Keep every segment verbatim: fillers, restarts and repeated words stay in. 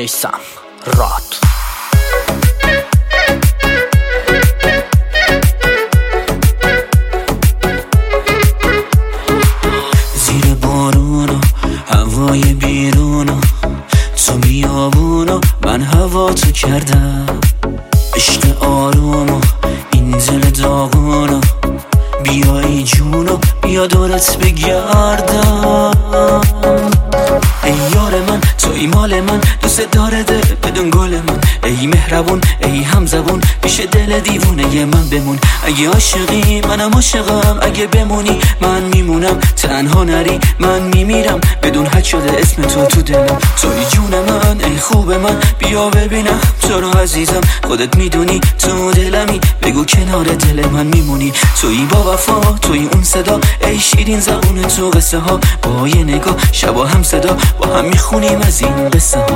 میسم راد. زیر بارونو هوای بیرونو تو بیابونو من هوا تو کردم، عشق آرومو این دل داغونو بیایی جونو بیا دورت بگردم. ای یار من توی مال من، دوست داره دل بدون گل من. ای مهربون ای همزبون پیش دل دیوونه من بمون. اگه عاشقی منم عاشقم، اگه بمونی من میمونم. تنها نری من میمیرم، بدون حد شده اسم تو تو دلم. توی جون من ای خوب من، بیا ببینم تو رو عزیزم. خودت میدونی تو دلمی، بگو کنار دل من میمونی. توی با وفا توی اون صدا، ای شیرین زبون تو قصه ها. با یه نگاه شبا هم صدا، با هم میخونیم از این قصه ها.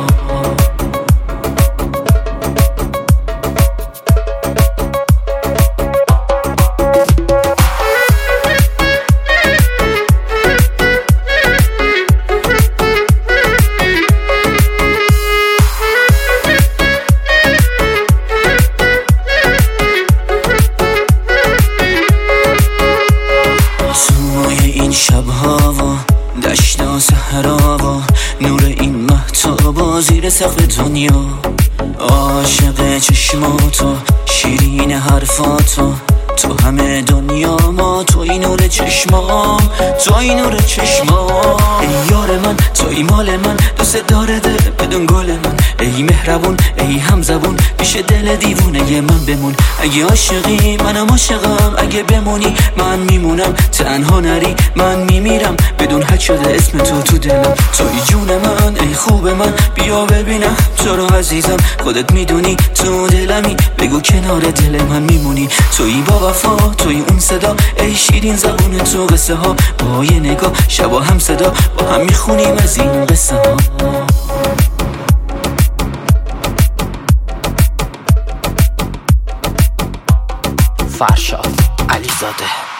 شبها و دشت و صحرا و نور این مهتابا زیر سقف دنیا. عاشق چشماتو شیرین حرفاتو، تو همه دنیا ما توی نور چشمام، توی نور چشمام. ای یار من توی مال من، دوست داره دل بدون گل من. ای مهربون ای همزبون پیش دل دیوونه من بمون. اگه عاشقی منم عاشقم، اگه بمونی من میمونم. تنها نری من میمیرم، بدون حد شده اسم تو تو دلم. توی جون من ای خوب من، بیا ببینم تو رو عزیزم. خودت میدونی تو دلمی، بگو کنار دل من میمونی. توی با وفا توی اون صدا، ای شیرین زبون تو قصه ها. با یه نگاه شبا هم صدا، با هم میخونیم از این قصه ها. فرشاد علیزاده.